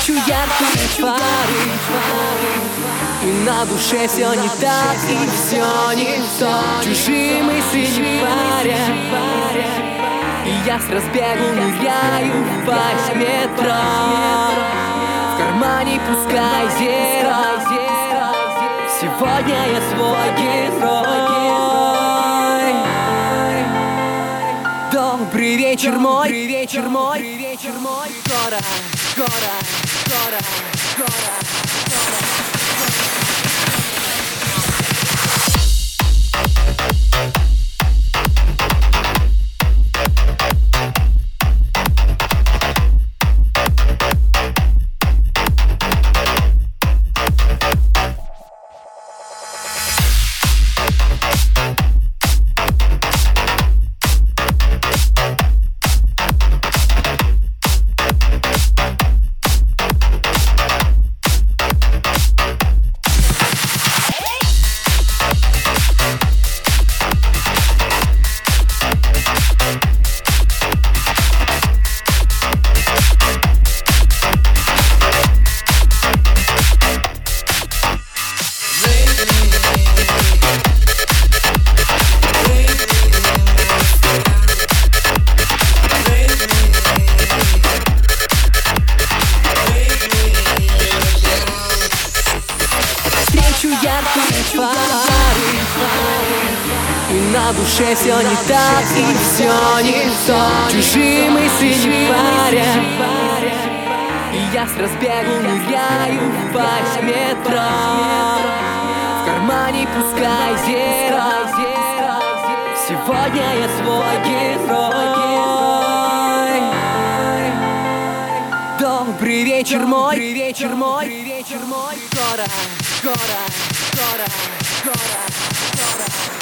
Встречу яркие фары, и на душе все не так, и все не то. Чужие мысли не парят, и я с разбегу ныряю в пасть метро. В кармане пускай зеро, сегодня я свой герой. Добрый вечер, мой, вечер мой, вечер мой. Скоро, скоро, скоро, скоро, скоро. Яркие фары, и на душе все не так, и все не то. Чужие мысли не парят, и я с разбегу ныряю в пасть метро. В кармане пускай зеро, сегодня я свой герой. Добрый вечер, мой, вечер мой, вечер мой. Скоро, скоро, скоро, скоро, скоро.